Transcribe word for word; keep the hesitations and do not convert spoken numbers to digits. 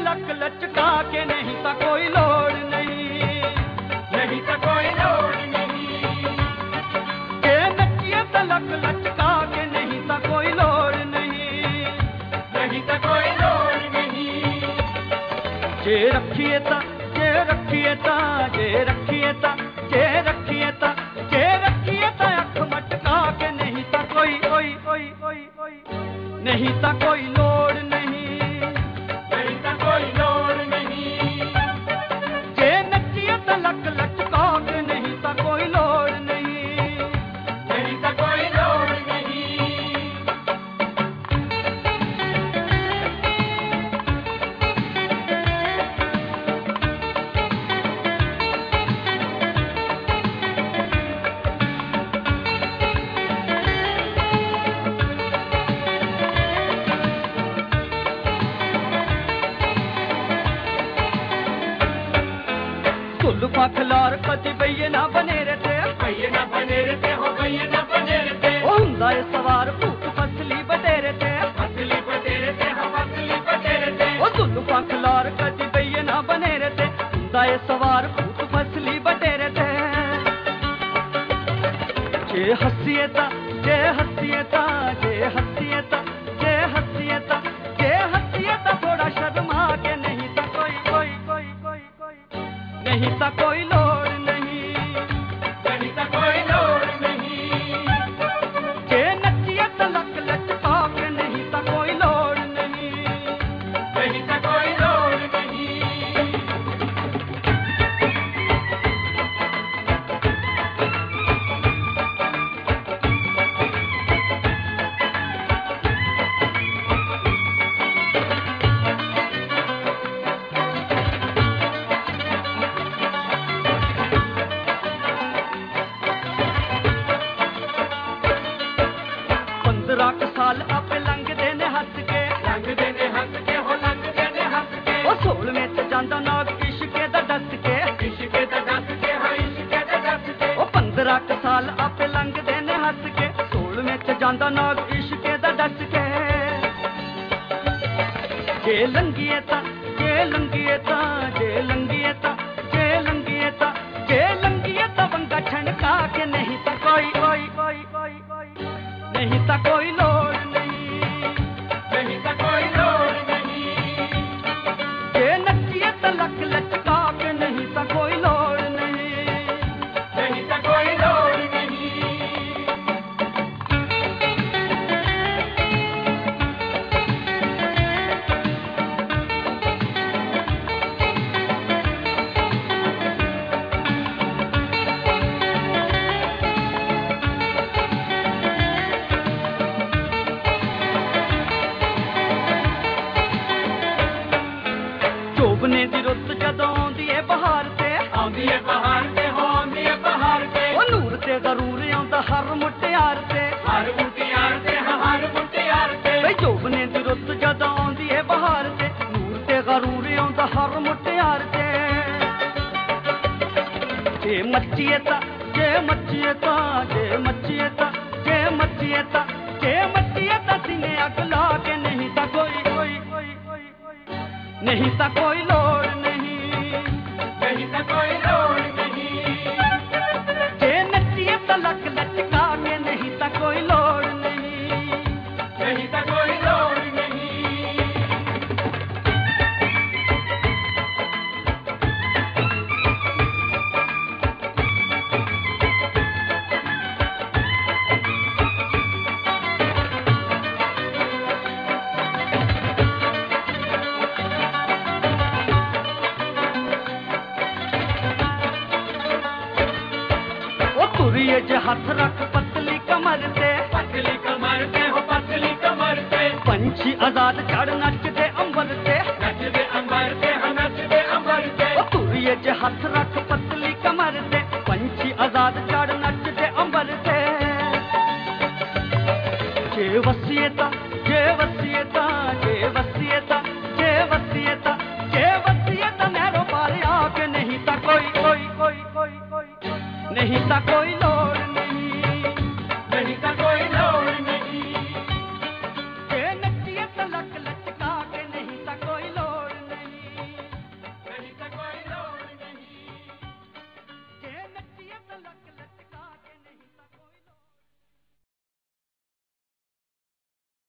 तलक लचका के, नहीं तो कोई लोड़ नहीं, नहीं तो कोई लोड़ नहीं। के नचिए तलक लचका के, नहीं तो कोई लोड़ नहीं, नहीं तो कोई लोड़ नहीं। जे रखिए ता, जे रखिए ता, जे रखिए ता, जे रखिए ता, जे रखिए ता अख मटका के, नहीं तो कोई ओई ओई ओई ओई, नहीं तो कोई लोड़ नहीं, नहीं तो कोई लोड़ नहीं। जे नचिए तलक लचका के, नहीं तो कोई लोड़ नहीं, नहीं तो कोई लोड़ नहीं। जुल्फा खिलार कदी बइये ना बने रहते, बइये ना बने रहते हो, बइये ना बने रहते। ओ हुंदा ए सवार भूत फसली बटेरे थे, फसली बटेरे थे, हम फसली बटेरे थे। ओ जुल्फा खिलार कदी बइये ना बने रहते, हुंदा ए सवार भूत फसली बटेरे थे। जे हंसिए ता, जे हंसिए ता, जे हंसिए ता, जे हंसिए ता, जे हंसिए ता थोड़ा शर्मा के, नहीं तो कोई कोई कोई कोई कोई, नहीं तो कोई लोड़ नहीं, नहीं तो कोई लोड़ नहीं। जे नचिए तलक लचका के, नहीं तो कोई लोड़ नहीं, नहीं तो कोई लोड़ नहीं। पंद्रह साल आपे लंघ देने हंस के, लंघ देने हंस के हो, लंघ देने हंस के। ओ सोल में ते जांदा नाग इश्के दा डस के, इश्के दा डस के, हाँ इश्के दा डस के। ओ पंद्रह साल आपे लंघ देने हंस के, सोल में ते जांदा नाग इश्के दा डस के। जे लंघिए ता, जे लंघिए ता, जे लंघिए ता, जे लंघिए ता, जे लंघिए ता वंगा छणका के, नहीं तो कोई ओई ओई ओई ओई, नहीं तो कोई लोड़ नहीं, नहीं तो कोई लोड़ नहीं। जे नचिए तलक लचका के, नहीं तो कोई लोड़ नहीं, नहीं तो कोई लोड़ नहीं। जोबने दी रुत जदों आउंदी ए बहार ते, आउंदी ए बहार ते हो, आउंदी ए बहार ते। ओ नूर ते जरूर आउंदा हर मुटियार ते, हर मुटियार ते, हर मुटियार ते। वे जोबने दी रुत जदों आउंदी ए बहार ते, नूर ते जरूर आउंदा हर मुटियार ते। जे मच्चिए ता, जे मच्चिए ता, जे मच्चिए ता, जे मच्चिए ता, जे मच्चिए ता सीने अग ला के, नहीं तो कोई कोई कोई कोई कोई, नहीं तो कोई लोड़ नहीं, नहीं तो कोई लोड़ नहीं। जे नचिए तलक लचका के, नहीं तो कोई लोड़ नहीं, नहीं तो कोई लोड़ नहीं। तुरिए जे हाथ रख पतली कमर ते, पतली कमर ते हो, पतली कमर ते। पंछी आजाद चढ़ नचदे अंबर ते, नचदे अंबर ते, हाँ नचदे अंबर ते। ओ तुरिए जे हाथ रख पतली कमर ते, पंछी आजाद चढ़ नचदे अंबर ते। जे वसीए ता, जे वसीए ता, जे वसीए ता, जे वसीए ता, जे वसीए ता नहरों पार आके, नहीं ता कोई कोई कोई कोई कोई, नहीं ता कोई